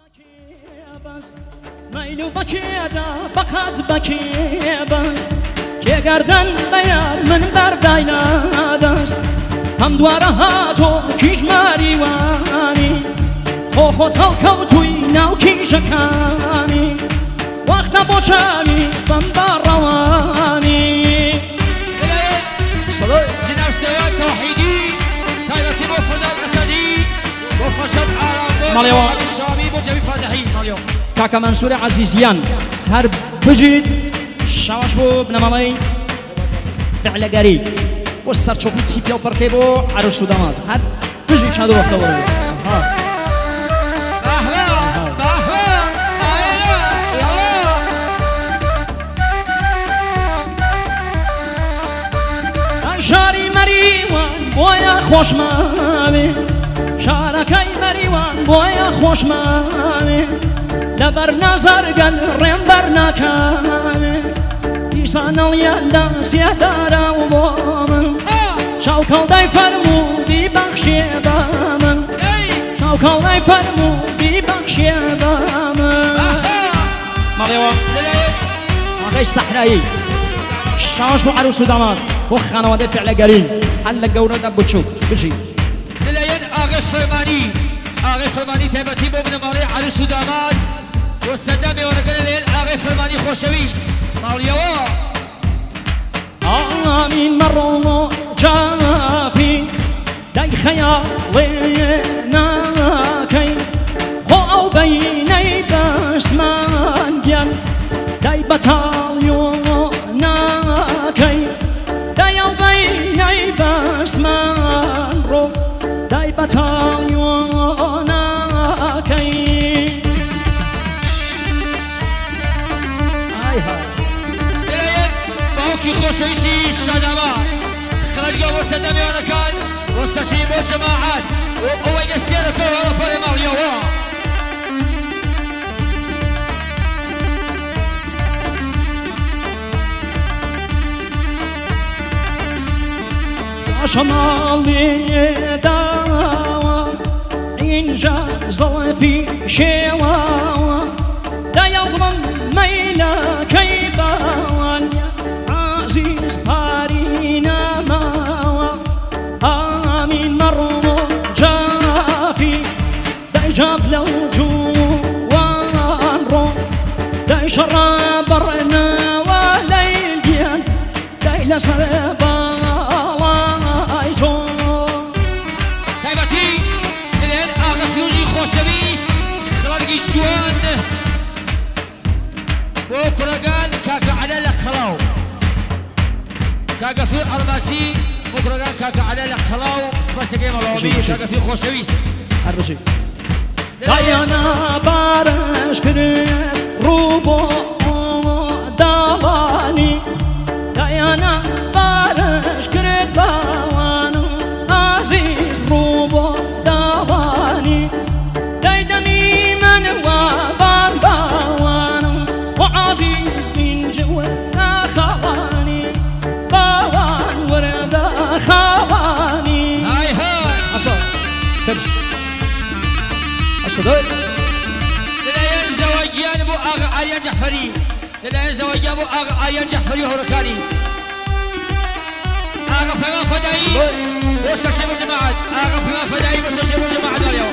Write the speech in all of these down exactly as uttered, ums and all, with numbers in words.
میلو بکیدا فقط بکی بس که گردن بیار من برداینا دست هم دواره ها تو کیش ماریوانی خو خود هلکو توی ناو کیشکانی وقت بوچانی بم باروانی صلاة جناب استواد توحيدي تايلتي بوفد الأسدي بوفشد عرب الشامي بوجبي فاتحين ماليو كاكا منصور عزيزيان هر بجد شاوش بو بنمالي فعل قريب والسر شوفي تسيبيا وبركيبو عروس ودامات هر بجد شادو وقت ورد شاری مریوان بویا خوش مامی شارکای مریوان بویا خوش مامی لبر نظر گل ریم بر نکامی دیسان الیادا سیادارا و بامن شاوکال دای فرمو بی بخشی بامن شاوکال دای فرمو بی بخشی بامن مالیوا آقای صحرایی شاوش بو عروس و داماد بو خانواده فعل قريب حل قورة دبو تشوف بجي دلين آغا فرماني آغا فرماني تيبتي بو من مالي عروس و داماد والسدامي ونقل لين آغا فرماني خوشويس ماليوا آمين مرو جافي داي خيالي ناكي خو او بيني بسمان جن داي بطاليو ناكي داي او بيني بسمان رو داي بطاليو ناكي هاي هاي دلين باوكي خوشويسي الشادامات خرجوا والسدامي ونكال واستشيبوا جماعات وقوة يسيرك ورفر ماليوا شمالي داوا إنجا ظلفي شواوا دا يظلم ميلا كيباوان عزيز بارينا ماوا آمين مرمو جافي دا جاف لو جوان رو دا شراب برنا وليل جيان دا لسربا شوان بوكرغان كاكا على الخلاو كاكا في الرماسي بوكرغان كاكا على الخلاو بس جيم العربي كاكا في خوشويس الرشيد دايانا بارش كريت روبو داواني دايانا بارش كريت باوانو عزيز روبو داواني دايدمي وبان باوان وعزيز من جوا خواني باوان وردا خواني هاي هاي أصل تمش أصل دول للا ينزوجيان أبو آغا عريان جحفري للا ينزوجيان أبو آغا عريان جحفري هوركاني آغا فما فدائي واستشيبوا جماعات آغا فما فدائي واستشيبوا جماعات اليوم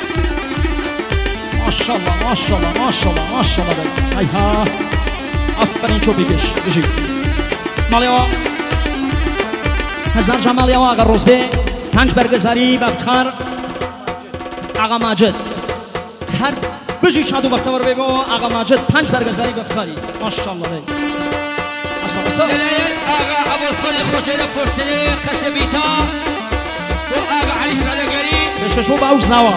ما شاء الله ما شاء الله ما شاء الله ما شاء الله هاي ها أفرين شو بيجيش بيجي ماليوا هزار جماليا واقع روزبي پنج برگزاری بافتخار آقا ماجد هر بيجي شادو بافتخار بيبو آقا ماجد پنج برگزاری بافتخاري ما شاء الله دي أصلا أصلا دلائل آغا أبو الفل خوشينا فرسلين خسبيتا وآغا علي فعلا قريب بيش شو باوش زوا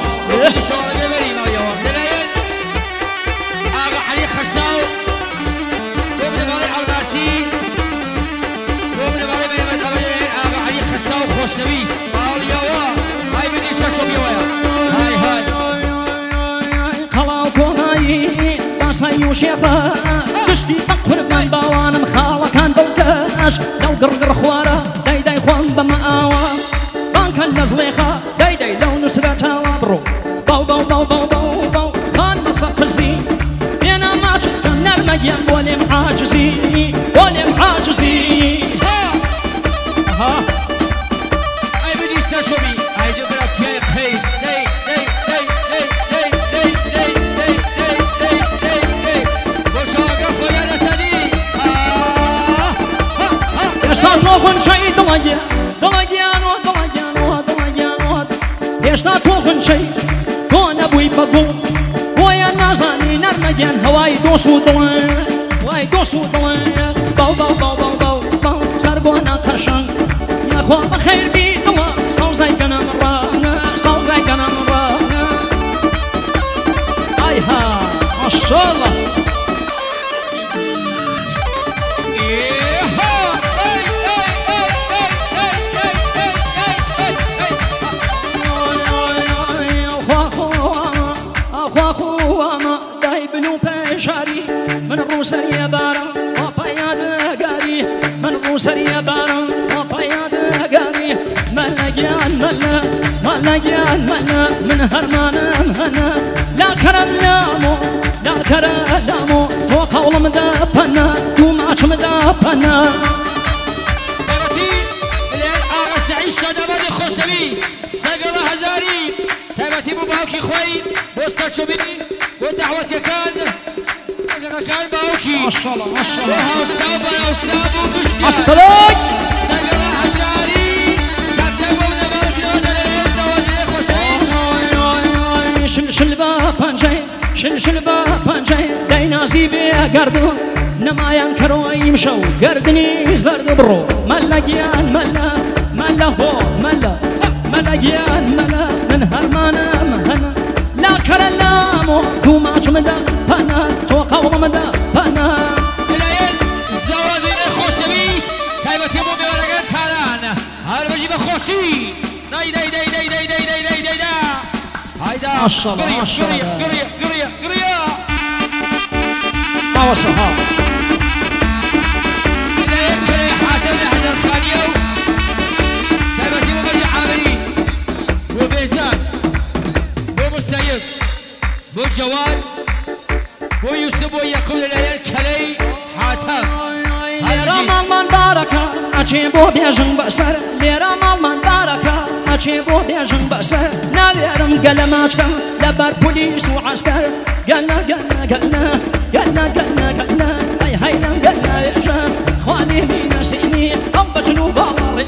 علي خساو وابن مالي عرباسي وابن مالي بين مدهبين آغا علي خساو خوشويس قال يوا هاي بدي شاشو بيويا هاي هاي خلاوكو هاي باسي وشيخا قشتي تقر من باوان مخاوة كان بلقاش لو قرقر خوارا داي داي خوان بمآوا بانكا النزليخا داي داي لو نسرتها برو باو باو باو باو باو باو خان تۆخن چەی دڵەگیان دڵەگیانەوە دڵەگیانەوە دڵەگیانەوە هێشتا تۆخن چەی تۆ نەبووی بەگوڵ بۆیان نازانی نەرمەگیان هەوای دۆس و دڵێ وای دۆس و دڵێ باو باو باو باو باو باو سەر بۆ ناتەشەنگ یاخوا بەخەیربی دڵە سەوزای گەنەم ڕانە سەوزای گەنەم ڕانە ئایها ماشەڵڵا من روسريا بارم وبياد قاري من روسريا بارم وبياد قاري ملقيان ملا ملقيان ملا من هرمان مهنا لا كرم لامو لا كرم لامو تو قول مدبنا تو ماش مدبنا تبتي الليل آغا سعيد شادباني خوشويس سقل هزاري تبتي مباوكي خوي بوستر شبي ودعوتي كان كان باوكي ما شاء الله ما شاء الله وهاوساب وهاوساب وكشتي أصطلاك سقل هزاري كتبونا مالك لودا لليس ودي خوشي شل شل بابانجي شل شل بابانجي داينازي بيقردو نما ينكرو يمشو قردني زرد برو ملقيان ملا ملا هو ملا ملقيان ملا من هرمانا مهنا لا كرلامو تو ماش مدا بنا تو قوم مدا بنا الليل الزوادين خوشويس تايبتي مو بيورقات تالان هار بجي بخوشي داي داي داي داي داي داي داي داي داي دا هايدا ما شاء الله ما شاء الله قرية قرية قرية ما وصلها الليل كلي حاتم لحد الخانيو تايبتي مو برجي عامري وبيزان ومستيب وجواد ويوسف ويقول الليل كلي حاتم لێرە ماڵمان بارەکە ئەچێ بۆ بێژن بەسەر لێرە ماڵمان بارەکە ئەچێ بۆ بێژن بەسەر ناوێرم گەلە ماچکەم لەبەر پۆلیس و عەسکەر گەلە گەلە گەلە گەلە گەلە گەلە ئەی هەیلەم گەلە وێژە خوا لێمی نەسینی ئەم بەچن و باڵاڕێ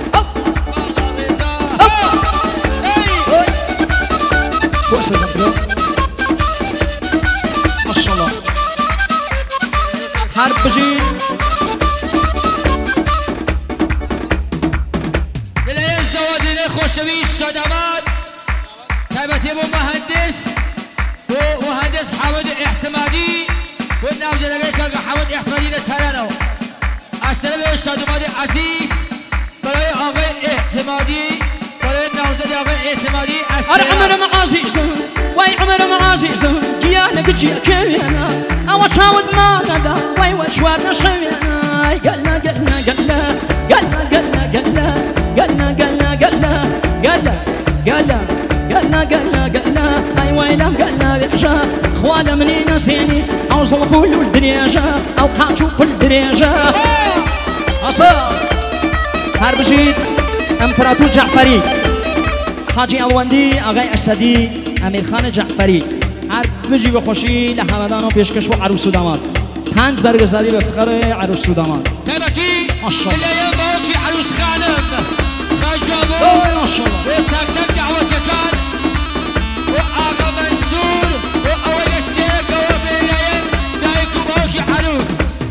ماشاءالله هەر بژین خوشويس شادمان تبتي بو مهندس بو مهندس حمد احتمالي والنام جلاليك حمد احتمالي لترانو اشتري له شادمان عزيز برای آقای احتمالي برای نامزد آقای احتمالي ار عمر معزيز واي عمر معزيز جيانك جيا كيانا او تشاود ما ندا واي وشوار نشوينا قالنا قالنا قالنا قالنا قالنا قالنا قالنا قالنا قالنا قالنا قالنا قالنا قالنا قالنا اي ويلم قالنا بيجا خوانا مني نسيني اوصل كل الدريجة او قاعدوا كل دريجة اصلا هرب جيت امبراطور جعفري حاجي الوندي اغاي اسدي امير خان جعفري هرب بجي بخوشي لحمدان و پیشکش و عروس و داماد پنج برگزاری به افتخار عروس و داماد تبكي ماشاءالله اللي يبوكي عروس خانم خجابو ما شاء الله وتكتب دعوة كان وآغا منصور وأول الشيك وبيلين دايكو بوكي عروس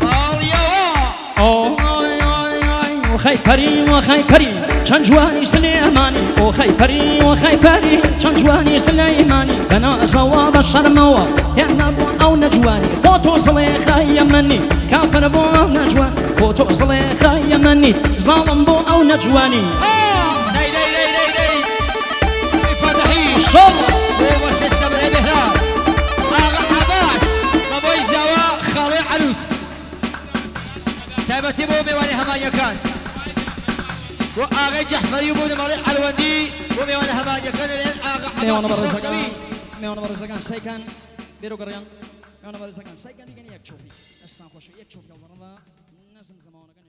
اوه وخی پری وخی پری چند جوانی سلیمانی وخی پری وخی پری چند جوانی سلیمانی بنا زواب الشرموا يا نبو او نجواني فوتو زليخا يمني كافر بو او نجوان فوتو زليخا يمني ظالم بو او نجواني داي داي داي داي داي فتحي ما شاء الله هو سيستم الابهرام آغا عباس مبوي زوا خالي عروس تابتي بو ميواني همانيا كان وآغا جحفري وبو نمالي الوندي وميواني همانيا كان لين آغا میوان عباس برزگان الخشبي میوان برزگان سیکن بیرو گریان میوان برزگان سیکن دیگه یک چوبی استان خوشی یک چوبی آورده نزم زمان